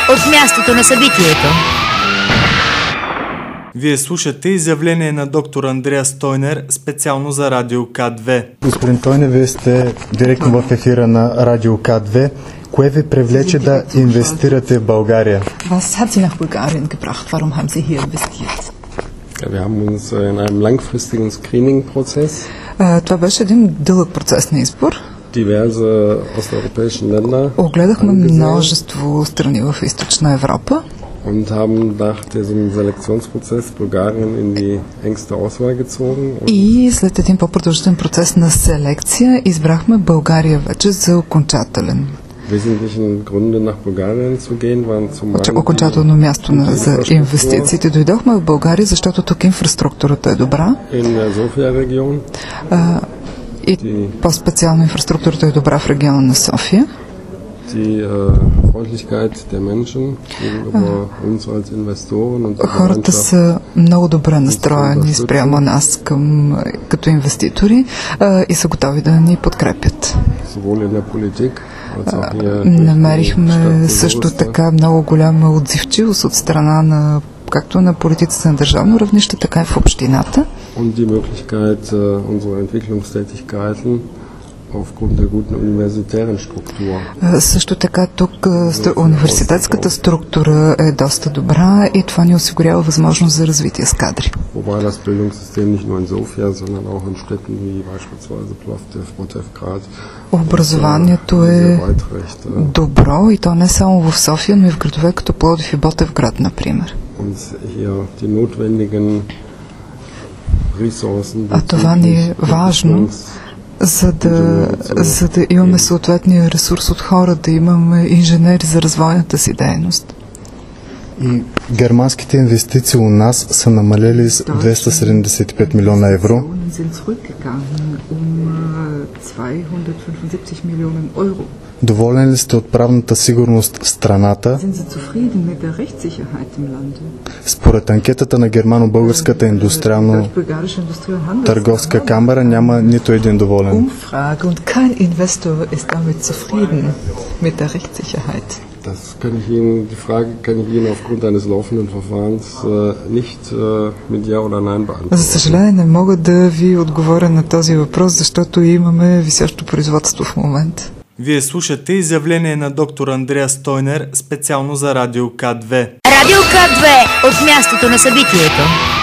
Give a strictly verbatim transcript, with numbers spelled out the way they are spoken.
от мястото на събитието. Вие слушате изявление на доктор Андреас Стойнер специално за Радио К две. Господин Стойнер, вие сте директно в ефира на Радио К две. Кое ви привлече да инвестирате в България? Was hat Sie nach Bulgarien gebracht? Warum haben Sie hier investiert? Ja, wir haben uns in einem langfristigen Screening-Prozess. Това беше един дълъг процес на избор. Diverse osteuropäische Länder. Огледахме множество страни в Източна Европа. Und haben nach diesem Selektionsprozess Bulgarien in die engste Auswahl gezogen. И след един по-продължителен процес на селекция избрахме България вече за окончателен. Wesentlichen Gründe nach Bulgarien zu gehen waren zum einen окончателно място на, за инвестициите. Дойдохме в България, защото тук инфраструктурата е добра. In der Sofia Region. А, и по-специално инфраструктурата е добра в региона на София. Die äh, Freundlichkeit der Menschen gegenüber uns als Investoren und хората са много добре настроени спрямо нас към, като инвеститори а, и са готови да ни подкрепят. Намерихме също така много голяма отзивчивост от страна на както на политиците на държавно равнище, така и в общината. Също така тук университетската структура е доста добра и това ни осигурява възможност за развитие с кадри. Образованието е добро и то не само в София, но и в градове като Пловдив и Ботевград, например. А това ни е важно, за да, за да имаме съответния ресурс от хора, да имаме инженери за развойната си дейност. И германските инвестиции у нас са намалели с двеста седемдесет и пет милиона евро. Доволен ли сте от правната сигурност в страната? Според анкетата на германо-българската индустриално-търговска камера няма нито един доволен. Das kann ich Ihnen, die Frage kann ich Ihnen aufgrund eines laufenden Verfahrens äh, nicht äh, mit Ja oder Nein beantworten. За съжаление не мога да ви отговоря на този въпрос, защото имаме висящо производство в момента. Вие слушате изявление на доктор Андреас Стойнер специално за Радио К две. Радио К две от мястото на събитието.